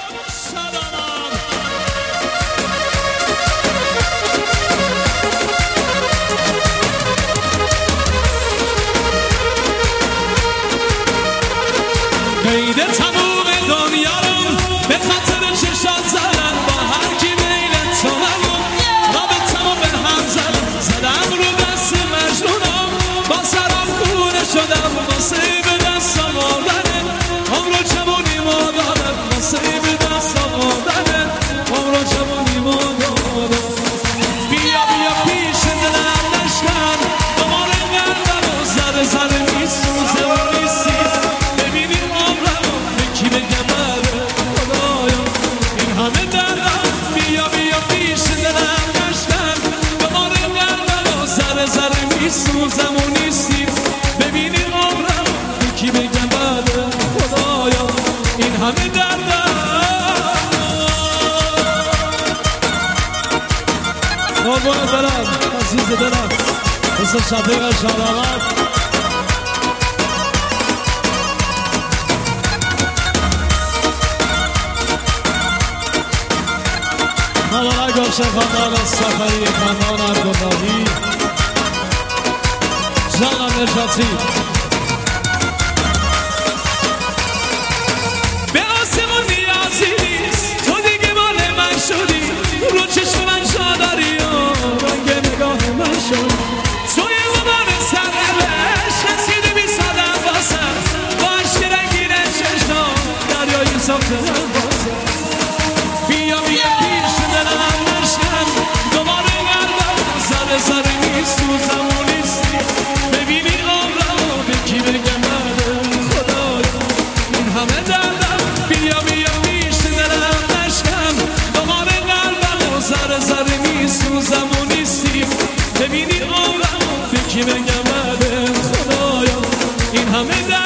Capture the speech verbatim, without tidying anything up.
قید تموم دنیا رو به خاطر چشات زدن با هر کی میلت تو نگو رابطمو به هم زدن زدم رو دست مجنونم با سرم خونه شدم واسه به دست آوردن عمر جوونی مادرم واسه به دست آوردن عمر جوونی مادرم بیا بیا پیش دلم نشکن دوباره قلبم و ذره ذره میسوزه و میسی ببینی عمرمو به کی بگم بره خدایا این همه دردم بیا بیا پیش دلم نشکن دوباره قلبم و ذره ذره میسوزم و نیستی ببینی عمرمو به کی بگم بره خدایا این همه دردم قربان برم عزیز دلم مثل شفیق شادامت مبارک باشه خاندان سفری خاندان عبداللهی جانم نجاتی به آسمون نیازی نیست تو دیگه مال من شدی رو چشم من جا داری و رنگ نگاه من شد توی غبار سرش رسیدی بی صدم باسم با عشق رنگین چشم دریایی ساخته من باسم بیا بیا پیش دلم نشکن دوباره قلبم ذره ذره میسوزم و نیستی ببینی عمرمو به کی بگم بده خدایا این همه دردم بیا بیا پیش دلم نشکن دوباره قلبم و ذره ذره میسوزم و نیستی ببینی عمرمو به کی بگم بده خدایا این همه دردم